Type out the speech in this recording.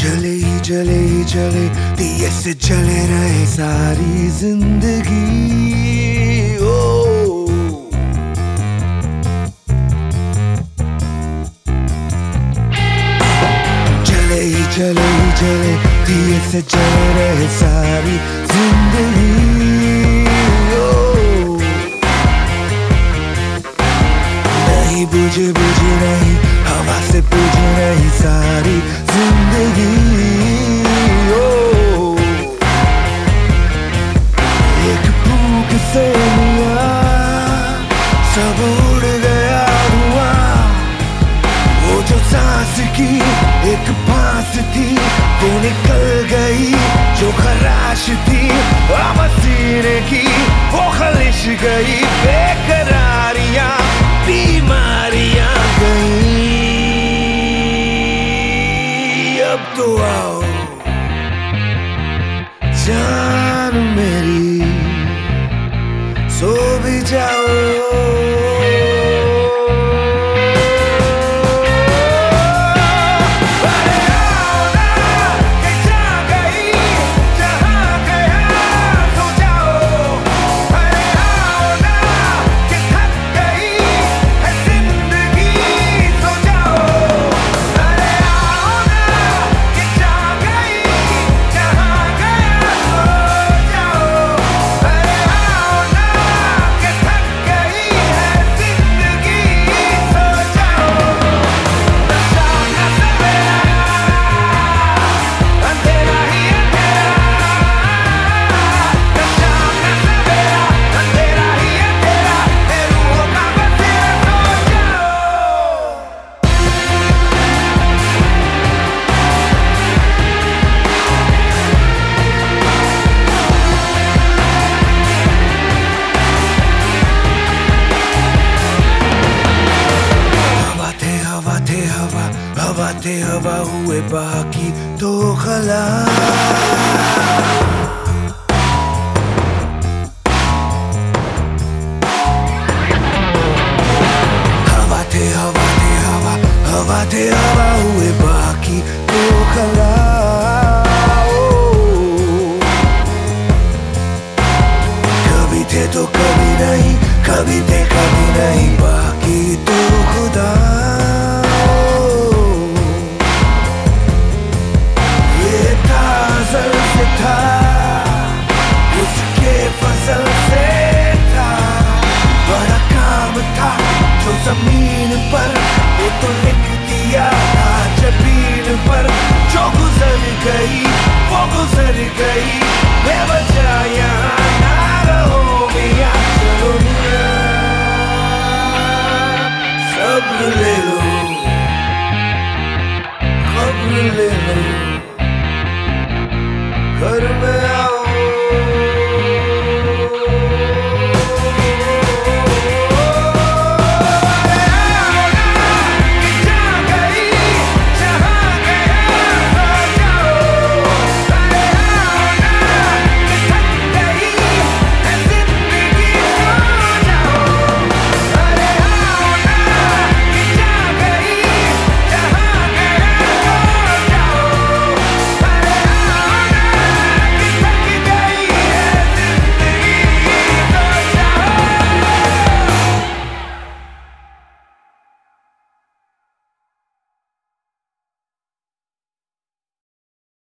जले ही जले ही जले दिए से जले रहे सारी जिंदगी। ओ जले ही जले ही जले दिए से जले रहे सारी जिंदगी। ओ नहीं बुझे बुझे नहीं हवा से बुझे नहीं सारी जिंदगी। ओ एक फूंक से लिया सब उड़ गया धुआं। वो जो सांस की एक फांस थी वो निकल गई, जो खराश थी अब सीने की वो खलिश गई। बेकरारियां बीमारियां गई। अब तो आओ जान मेरी सो भी जाओ। हवा थे हवा हुए बाकी तो खलास। हवा थे हवा थे हवा, हवा थे हवा हुए बाकी तो खलास। कभी थे तो कभी नहीं, कभी थे कभी नहीं बाकी तो खुदा। उसके फसल से था बड़ा काम था जो जमीन पर वो तो लिख दिया था जमीन पर। जो गुजर गई वो गुजर गई, बेवजह यहाँ ना रहो मियां। चलो मियां सब्र ले लो, खबर ले लो।